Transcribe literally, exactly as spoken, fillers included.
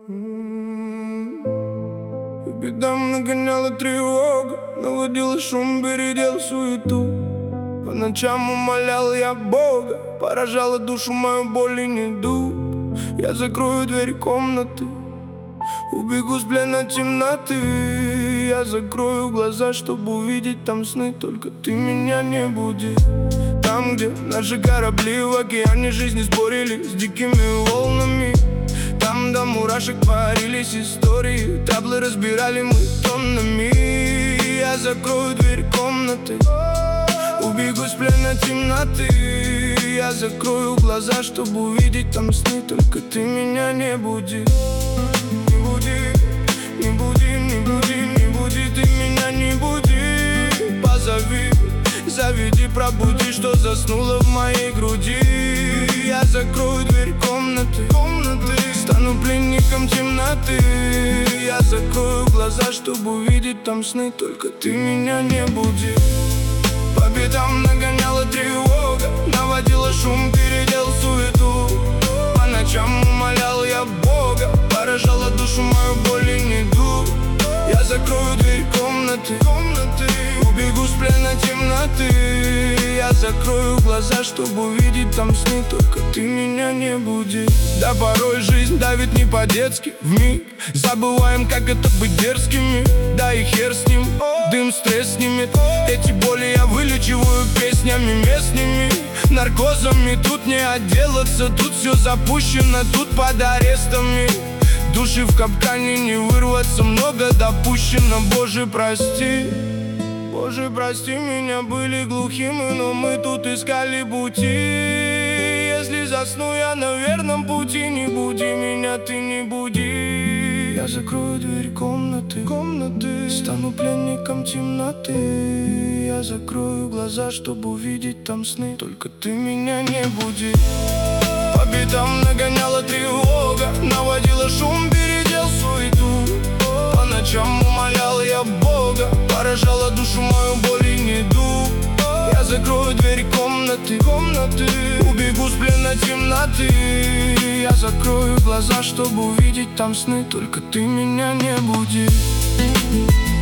Бедам нагоняла тревога, наводила шум, бередил суету. По ночам умолял я Бога, поражала душу мою боль и недуг. Я закрою дверь комнаты, убегу с плена темноты. Я закрою глаза, чтобы увидеть там сны, только ты меня не буди. Там, где наши корабли в океане жизни спорили с дикими волнами. Там до мурашек парились истории, таблы разбирали мы тоннами. Я закрою дверь комнаты, убегу с плена темноты. Я закрою глаза, чтобы увидеть там сны, только ты меня не буди. Не буди, не буди, не буди, не буди, ты меня не буди. Позови, заведи, пробуди, что заснуло в моей груди. Я закрою дверь комнаты, комнаты, стану пленником темноты. Я закрою глаза, чтобы увидеть там сны, только ты меня не буди. По бедам нагоняла тревога, наводила шум, передел суету. По ночам умолял я Бога, поражала душу мою боль и недуг. Я закрою дверь комнаты, комнаты, убегу с плена темноты. Я закрою глаза, чтобы увидеть там сны, только ты меня не буди. Да порой жизнь давит не по-детски, вмиг забываем, как это быть дерзкими. Да и хер с ним, дым стресс снимет. Эти боли я вылечиваю песнями местными, наркозами. Тут не отделаться, тут все запущено, тут под арестами. Души в капкане не вырваться, много допущено. Боже, прости, Боже, прости меня, были глухими, но мы тут искали пути. Если засну я на верном пути, не буди меня, ты не буди. Я закрою дверь комнаты, комнаты, стану пленником темноты. Я закрою глаза, чтобы увидеть там сны, только ты меня не буди. По бедам нагоняла тревога, наводила шум, бередел суету. По ночам умолял я Бога, поражала душу мою боль и недуг. Я закрою дверь комнаты, комнаты, убегу с плена темноты. Я закрою глаза, чтобы увидеть там сны, только ты меня не буди.